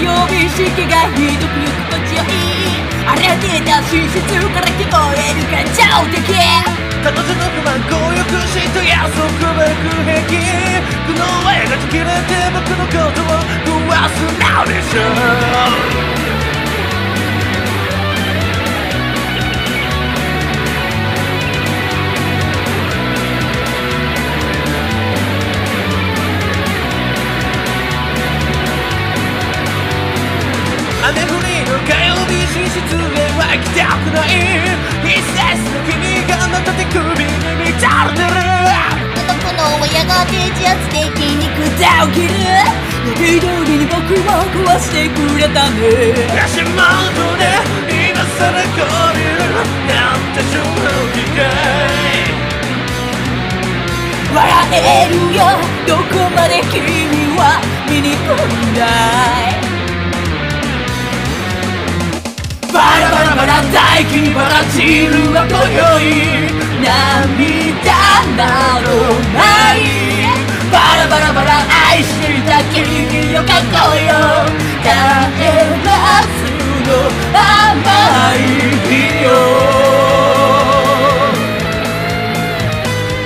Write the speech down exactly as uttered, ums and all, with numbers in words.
曜日式がひどく心地よい荒れてた寝室から聞こえる感情的彼女の不満強欲した約束爆壁この絵が途切れて僕のことを壊すのでしょう雨降りの火曜日寝室へは行きたくない必殺の君がまた手首に見ちゃってるこの子の親がデジャズ的に管を切る予定通りに僕を壊してくれたね足元で今さらこびるなんて正気かい笑えるよどこまで君は見に来ないバラバラバラ大気にばら散るは今宵涙などないバラバラバラ愛していた君よかっこよ